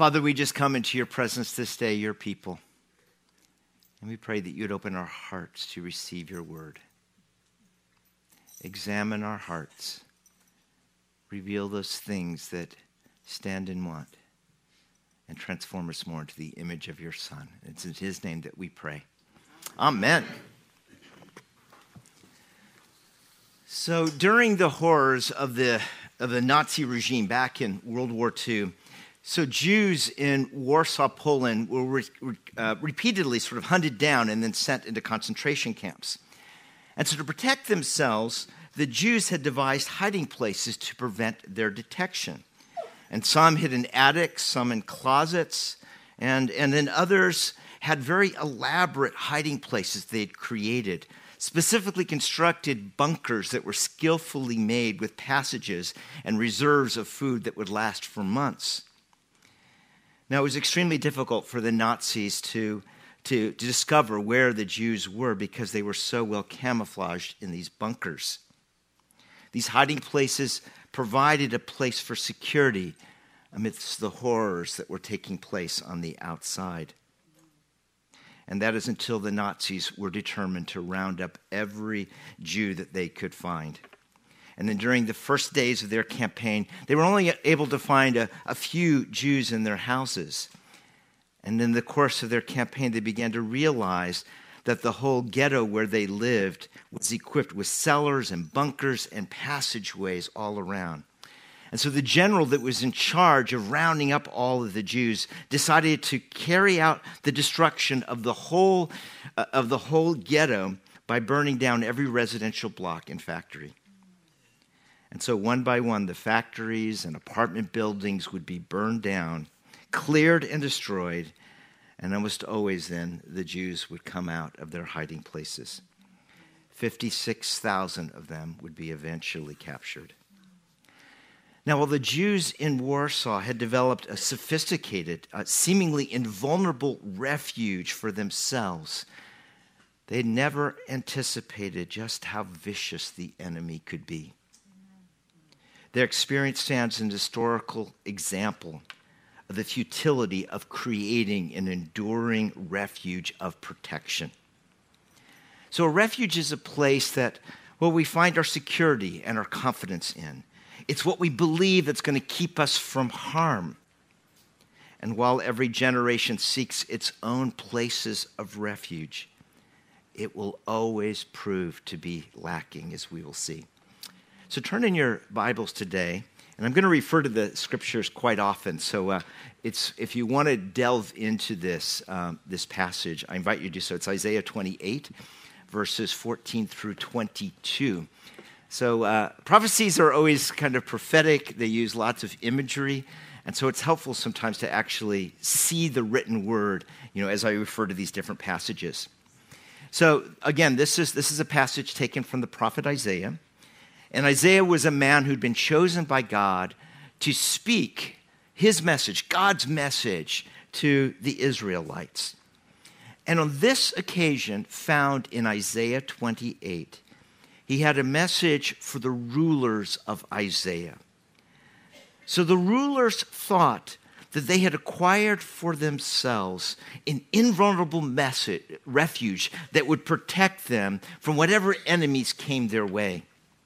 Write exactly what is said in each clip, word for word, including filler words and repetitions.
Father, we just come into your presence this day, your people. And we pray that you'd open our hearts to receive your word. Examine our hearts. Reveal those things that stand in want. And transform us more into the image of your Son. It's in his name that we pray. Amen. So during the horrors of the, of the Nazi regime back in World War Two, so Jews in Warsaw, Poland were re, uh, repeatedly sort of hunted down and then sent into concentration camps. And so to protect themselves, the Jews had devised hiding places to prevent their detection. And some hid in attics, some in closets, and, and then others had very elaborate hiding places they'd created, specifically constructed bunkers that were skillfully made with passages and reserves of food that would last for months. Now, it was extremely difficult for the Nazis to, to, to discover where the Jews were because they were so well camouflaged in these bunkers. These hiding places provided a place for security amidst the horrors that were taking place on the outside. And that is until the Nazis were determined to round up every Jew that they could find. And then during the first days of their campaign, they were only able to find a, a few Jews in their houses. And in the course of their campaign, they began to realize that the whole ghetto where they lived was equipped with cellars and bunkers and passageways all around. And so the general that was in charge of rounding up all of the Jews decided to carry out the destruction of the whole, uh, of the whole ghetto by burning down every residential block and factory. And so one by one, the factories and apartment buildings would be burned down, cleared and destroyed, and almost always then the Jews would come out of their hiding places. fifty-six thousand of them would be eventually captured. Now, while the Jews in Warsaw had developed a sophisticated, uh, seemingly invulnerable refuge for themselves, they never anticipated just how vicious the enemy could be. Their experience stands as an historical example of the futility of creating an enduring refuge of protection. So a refuge is a place that, well, we find our security and our confidence in. It's what we believe that's going to keep us from harm. And while every generation seeks its own places of refuge, it will always prove to be lacking, as we will see. So turn in your Bibles today, and I'm going to refer to the scriptures quite often. So uh, it's if you want to delve into this um, this passage, I invite you to do so. It's Isaiah twenty-eight, verses fourteen through twenty-two. So uh, prophecies are always kind of prophetic. They use lots of imagery, and so it's helpful sometimes to actually see the written word, you know, as I refer to these different passages. So again, this is this is a passage taken from the prophet Isaiah. And Isaiah was a man who'd been chosen by God to speak his message, God's message, to the Israelites. And on this occasion, found in Isaiah twenty-eight, he had a message for the rulers of Isaiah. So the rulers thought that they had acquired for themselves an invulnerable message, refuge that would protect them from whatever enemies came their way.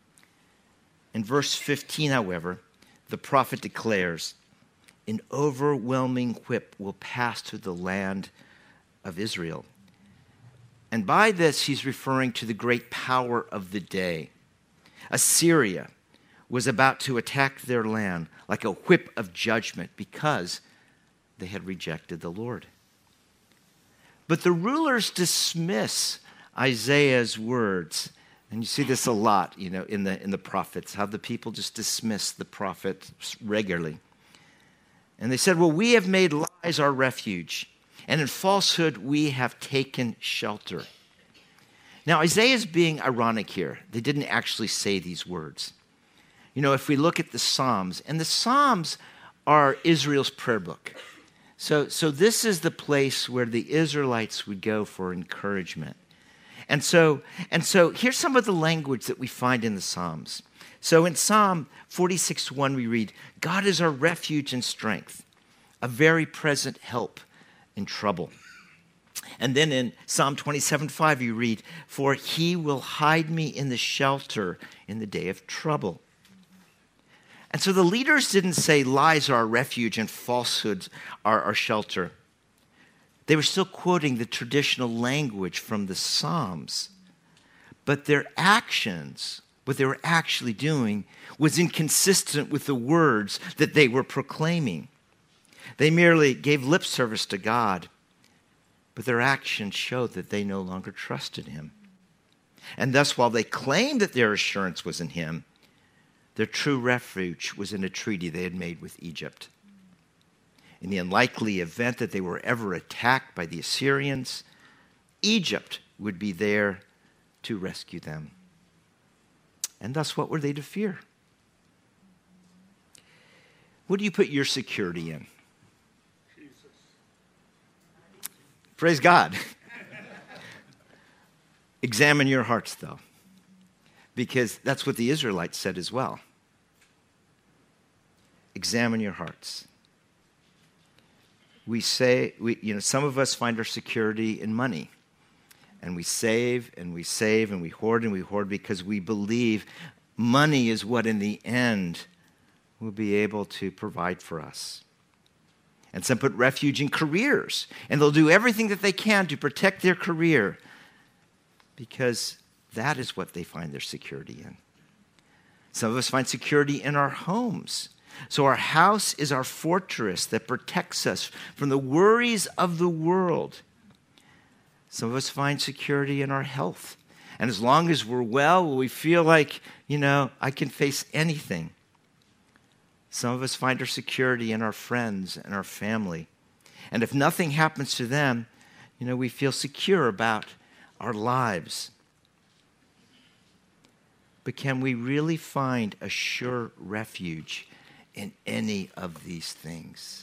In verse fifteen, however, the prophet declares, an overwhelming whip will pass through the land of Israel. And by this, he's referring to the great power of the day. Assyria was about to attack their land like a whip of judgment because they had rejected the Lord. But the rulers dismiss Isaiah's words. And you see this a lot, you know, in the in the prophets, how the people just dismiss the prophet regularly. And they said, well, we have made lies our refuge, and in falsehood we have taken shelter. Now, Isaiah is being ironic here. They didn't actually say these words. You know, if we look at the Psalms, and the Psalms are Israel's prayer book. So, so this is the place where the Israelites would go for encouragement. And so, and so here's some of the language that we find in the Psalms. So in Psalm forty-six one, we read, God is our refuge and strength, a very present help in trouble. And then in Psalm twenty-seven five, you read, "For he will hide me in the shelter in the day of trouble." And so the leaders didn't say lies are our refuge and falsehoods are our shelter. They were still quoting the traditional language from the Psalms. But their actions, what they were actually doing, was inconsistent with the words that they were proclaiming. They merely gave lip service to God, but their actions showed that they no longer trusted him. And thus, while they claimed that their assurance was in him, their true refuge was in a treaty they had made with Egypt. In the unlikely event that they were ever attacked by the Assyrians, Egypt would be there to rescue them. And thus, what were they to fear? What do you put your security in? Jesus. Praise God. Examine your hearts, though, because that's what the Israelites said as well. Examine your hearts. We say, we, you know, some of us find our security in money. And we save and we save and we hoard and we hoard because we believe money is what in the end will be able to provide for us. And some put refuge in careers, and they'll do everything that they can to protect their career because that is what they find their security in. Some of us find security in our homes. So our house is our fortress that protects us from the worries of the world. Some of us find security in our health. And as long as we're well, we feel like, you know, I can face anything. Some of us find our security in our friends and our family. And if nothing happens to them, you know, we feel secure about our lives. But can we really find a sure refuge in any of these things?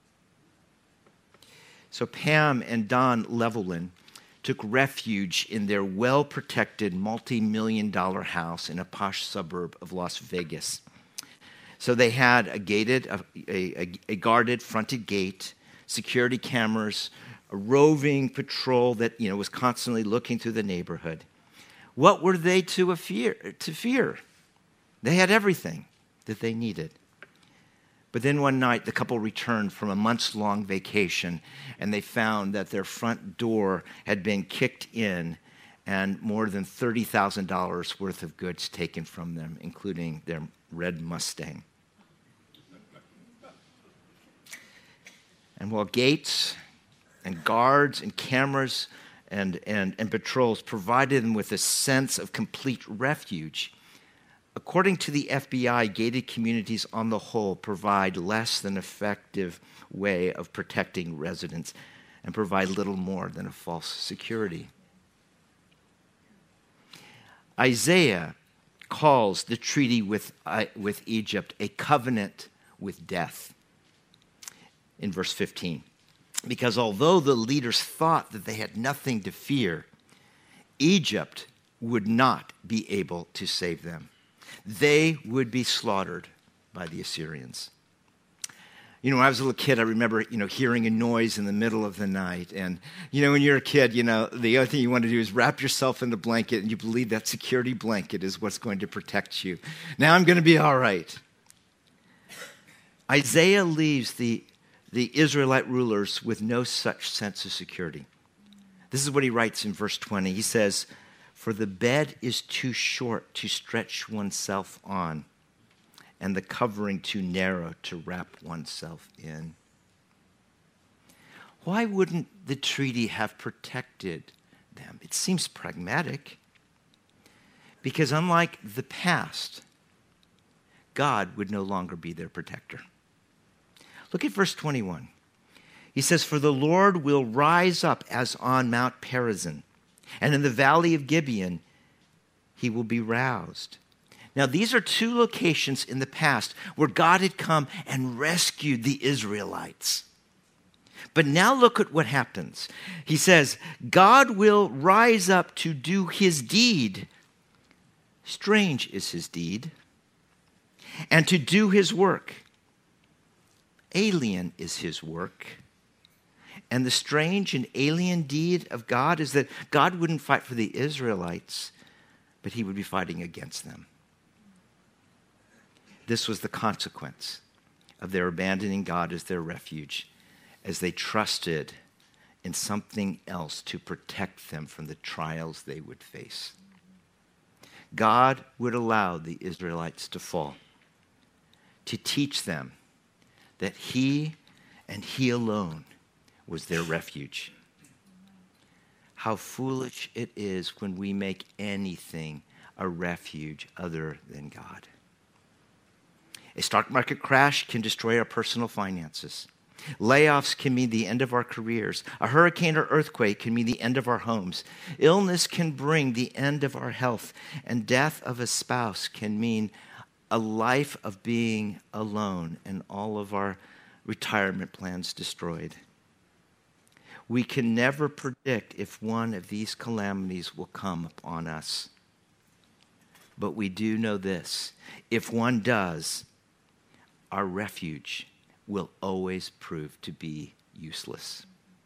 So Pam and Don Levelin took refuge in their well-protected multi-million dollar house in a posh suburb of Las Vegas. So they had a gated, a, a, a guarded fronted gate, security cameras, a roving patrol that, you know, was constantly looking through the neighborhood. What were they to fear? To fear? They had everything that they needed. But then one night, the couple returned from a months-long vacation, and they found that their front door had been kicked in and more than thirty thousand dollars worth of goods taken from them, including their red Mustang. And while gates and guards and cameras and, and, and patrols provided them with a sense of complete refuge, according to the F B I, gated communities on the whole provide less than effective way of protecting residents and provide little more than a false security. Isaiah calls the treaty with, uh, with Egypt a covenant with death in verse fifteen. Because although the leaders thought that they had nothing to fear, Egypt would not be able to save them. They would be slaughtered by the Assyrians. You know, when I was a little kid, I remember, you know, hearing a noise in the middle of the night. And, you know, when you're a kid, you know, the other thing you want to do is wrap yourself in the blanket, and you believe that security blanket is what's going to protect you. Now I'm going to be all right. Isaiah leaves the, the Israelite rulers with no such sense of security. This is what he writes in verse twenty. He says, "For the bed is too short to stretch oneself on, and the covering too narrow to wrap oneself in." Why wouldn't the treaty have protected them? It seems pragmatic. Because unlike the past, God would no longer be their protector. Look at verse twenty-one. He says, "For the Lord will rise up as on Mount Perazim, and in the valley of Gibeon he will be roused." Now, these are two locations in the past where God had come and rescued the Israelites. But now look at what happens. He says, God will rise up to do his deed. Strange is his deed. And to do his work. alien is his work. And the strange and alien deed of God is that God wouldn't fight for the Israelites, but he would be fighting against them. This was the consequence of their abandoning God as their refuge, as they trusted in something else to protect them from the trials they would face. God would allow the Israelites to fall, to teach them that he and he alone was their refuge. How foolish it is when we make anything a refuge other than God. A stock market crash can destroy our personal finances. Layoffs can mean the end of our careers. A hurricane or earthquake can mean the end of our homes. Illness can bring the end of our health. And death of a spouse can mean a life of being alone and all of our retirement plans destroyed. We can never predict if one of these calamities will come upon us. But we do know this: if one does, our refuge will always prove to be useless.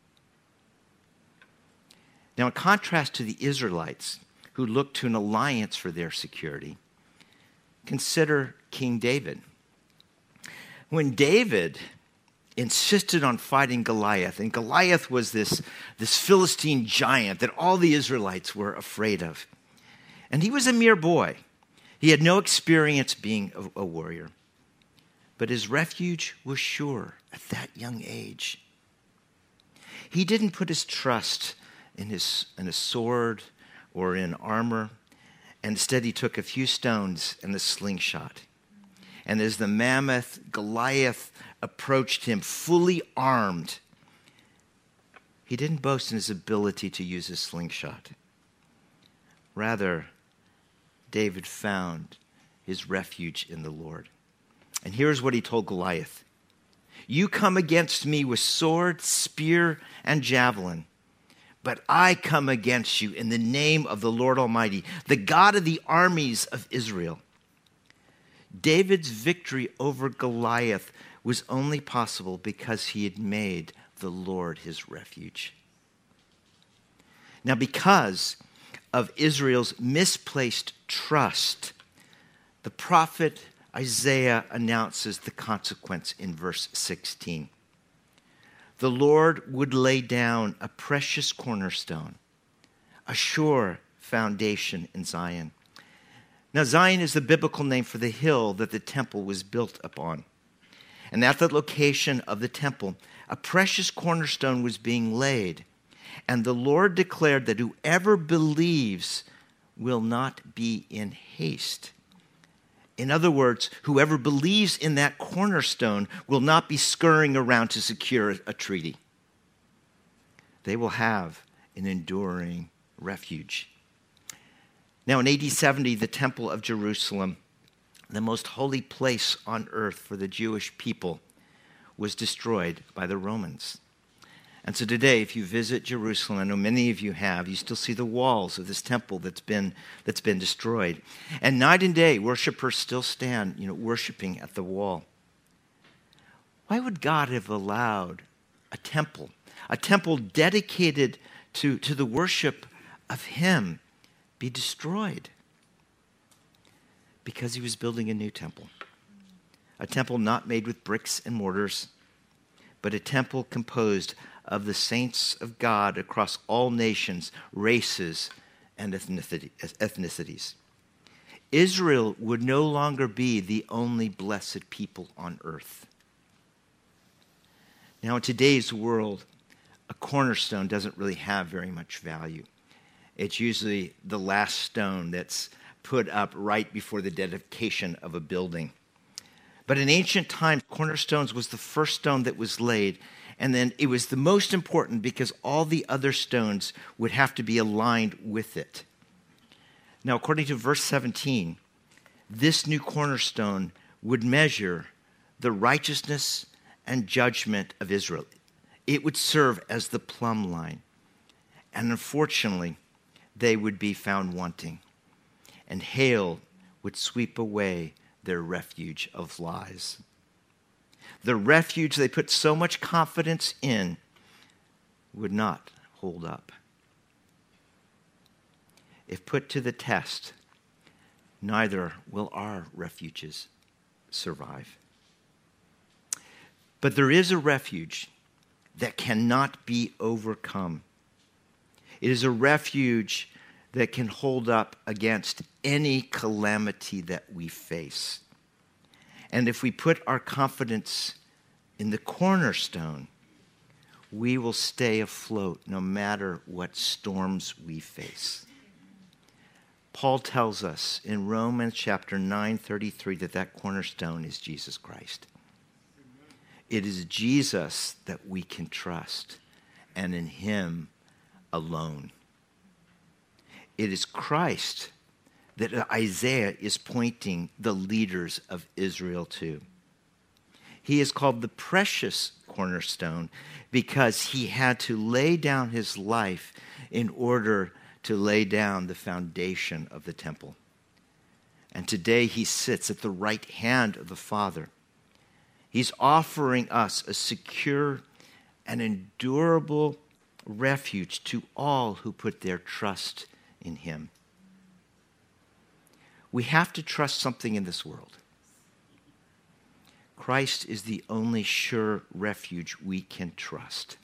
Now, in contrast to the Israelites, who looked to an alliance for their security, consider King David. When David insisted on fighting Goliath, and Goliath was this, this Philistine giant that all the Israelites were afraid of. And he was a mere boy. He had no experience being a, a warrior. But his refuge was sure at that young age. He didn't put his trust in, his, in a sword or in armor. Instead, he took a few stones and a slingshot. And as the mammoth Goliath approached him fully armed, he didn't boast in his ability to use his slingshot. Rather, David found his refuge in the Lord. And here's what he told Goliath: "You come against me with sword, spear, and javelin, but I come against you in the name of the Lord Almighty, the God of the armies of Israel." David's victory over Goliath was only possible because he had made the Lord his refuge. Now, because of Israel's misplaced trust, the prophet Isaiah announces the consequence in verse sixteen. The Lord would lay down a precious cornerstone, a sure foundation in Zion. Now, Zion is the biblical name for the hill that the temple was built upon. And at the location of the temple, a precious cornerstone was being laid. And the Lord declared that whoever believes will not be in haste. In other words, whoever believes in that cornerstone will not be scurrying around to secure a treaty. They will have an enduring refuge. Now, in A D seventy, the Temple of Jerusalem, the most holy place on earth for the Jewish people, was destroyed by the Romans. And so today, if you visit Jerusalem, I know many of you have, you still see the walls of this temple that's been, that's been destroyed. And night and day, worshipers still stand, you know, worshiping at the wall. Why would God have allowed a temple, a temple dedicated to, to the worship of him, be destroyed? Because he was building a new temple. A temple not made with bricks and mortars, but a temple composed of the saints of God across all nations, races, and ethnicities. Israel would no longer be the only blessed people on earth. Now, in today's world, a cornerstone doesn't really have very much value. It's usually the last stone that's put up right before the dedication of a building. But in ancient times, cornerstones was the first stone that was laid, and then it was the most important because all the other stones would have to be aligned with it. Now, according to verse seventeen, this new cornerstone would measure the righteousness and judgment of Israel. It would serve as the plumb line. And unfortunately, they would be found wanting, and hail would sweep away their refuge of lies. the refuge they put so much confidence in, would not hold up. If put to the test, neither will our refuges survive. But there is a refuge that cannot be overcome. It is a refuge that can hold up against any calamity that we face. And if we put our confidence in the cornerstone, we will stay afloat no matter what storms we face. Paul tells us in Romans chapter nine thirty-three that that cornerstone is Jesus Christ. It is Jesus that we can trust, and in him alone. It is Christ that Isaiah is pointing the leaders of Israel to. He is called the precious cornerstone because he had to lay down his life in order to lay down the foundation of the temple. And today he sits at the right hand of the Father. He's offering us a secure and endurable refuge to all who put their trust in him. We have to trust something in this world. Christ is the only sure refuge we can trust.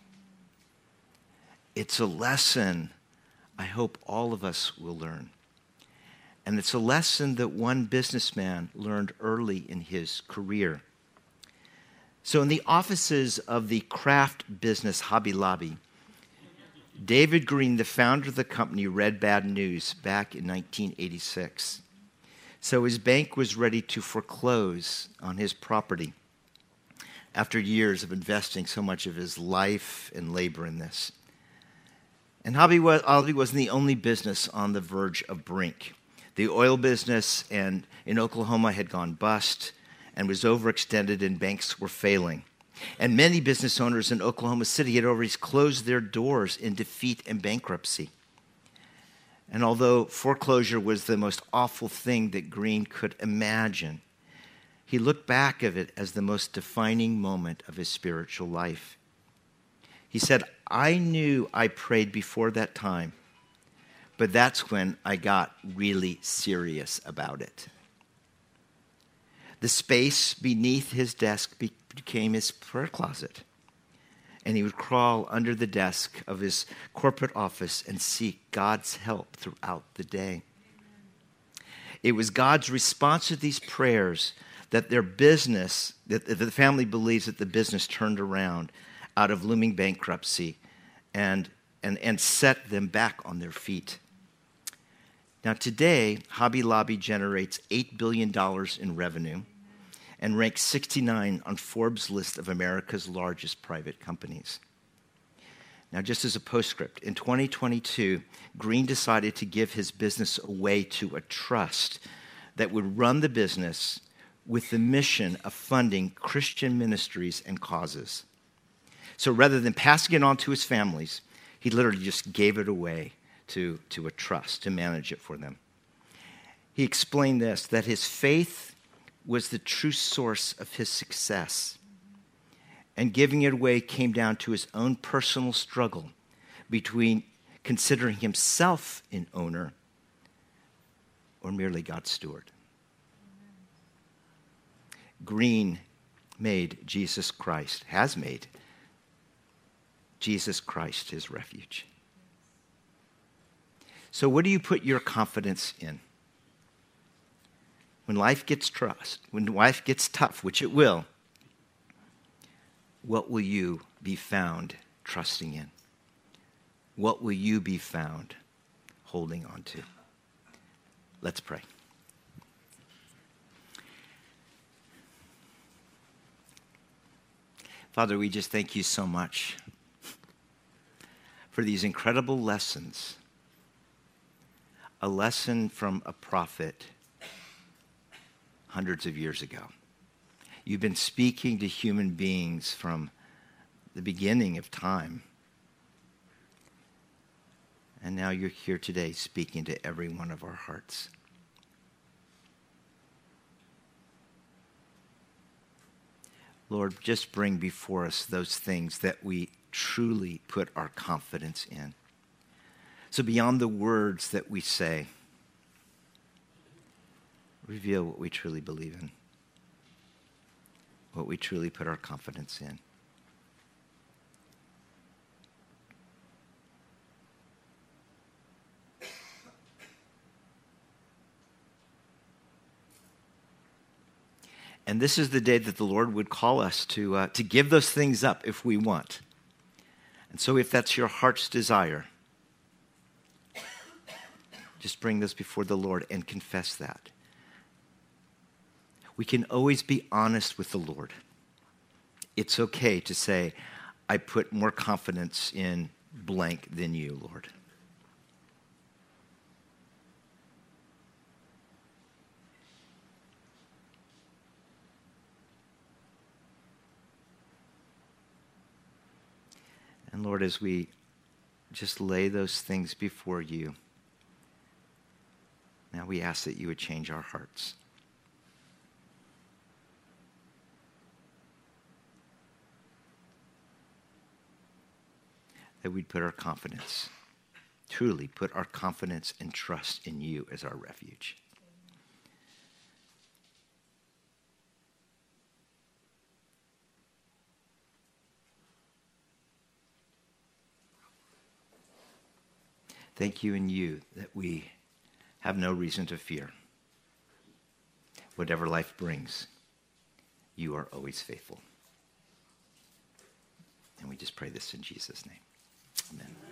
It's a lesson I hope all of us will learn. And it's a lesson that one businessman learned early in his career. So in the offices of the craft business Hobby Lobby, David Green, the founder of the company, read bad news back in nineteen eighty-six. So his bank was ready to foreclose on his property after years of investing so much of his life and labor in this. And Hobby Lobby wasn't the only business on the verge of brink. The oil business and in Oklahoma had gone bust and was overextended, and banks were failing. And many business owners in Oklahoma City had already closed their doors in defeat and bankruptcy. And although foreclosure was the most awful thing that Green could imagine, he looked back at it as the most defining moment of his spiritual life. He said, I knew I prayed before that time, but that's when I got really serious about it. The space beneath his desk became his prayer closet, and he would crawl under the desk of his corporate office and seek God's help throughout the day. It was God's response to these prayers that their business, that the family believes that the business turned around out of looming bankruptcy and, and, and set them back on their feet. Now today, Hobby Lobby generates eight billion dollars in revenue and ranks sixty-nine on Forbes' list of America's largest private companies. Now, just as a postscript, in twenty twenty-two, Green decided to give his business away to a trust that would run the business with the mission of funding Christian ministries and causes. So rather than passing it on to his families, he literally just gave it away to, to a trust to manage it for them. He explained this, that his faith was the true source of his success. And giving it away came down to his own personal struggle between considering himself an owner or merely God's steward. Green made Jesus Christ, has made Jesus Christ his refuge. So what do you put your confidence in? When life gets trust, when life gets tough, which it will, what will you be found trusting in? What will you be found holding on to? Let's pray. Father, we just thank you so much for these incredible lessons. A lesson from a prophet hundreds of years ago. You've been speaking to human beings from the beginning of time. And now you're here today speaking to every one of our hearts. Lord, just bring before us those things that we truly put our confidence in. So beyond the words that we say, reveal what we truly believe in, what we truly put our confidence in. And this is the day that the Lord would call us to, uh, to give those things up if we want. And so if that's your heart's desire, just bring this before the Lord and confess that. We can always be honest with the Lord. It's okay to say, I put more confidence in blank than you, Lord. And Lord, as we just lay those things before you, now we ask that you would change our hearts. That we'd put our confidence, truly put our confidence and trust in you as our refuge. Thank you in you that we have no reason to fear. Whatever life brings, you are always faithful. And we just pray this in Jesus' name. Amen.